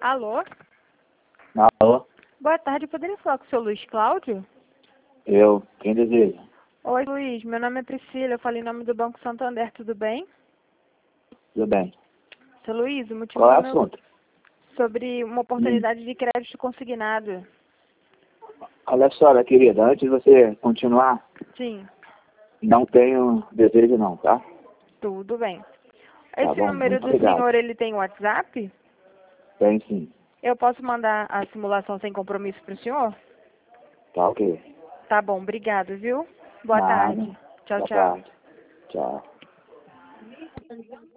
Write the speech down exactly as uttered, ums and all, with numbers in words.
Alô? Alô? Boa tarde, poderia falar com o seu Luiz Cláudio? Eu, quem deseja? Oi, Luiz, meu nome é Priscila, eu falei em nome do Banco Santander, tudo bem? Tudo bem. Seu Luiz, o motivo Qual é do o meu... assunto? Sobre uma oportunidade de crédito consignado. Olha só, minha querida, antes de você continuar, Sim, não tenho desejo não, tá? tudo bem. Tá Esse bom, número muito do obrigado. senhor, ele tem WhatsApp? Tem sim. Eu posso mandar a simulação sem compromisso para o senhor? Tá ok. Tá bom, obrigado, viu? Boa Nada. tarde. Tchau, Boa tchau. tarde. Tchau.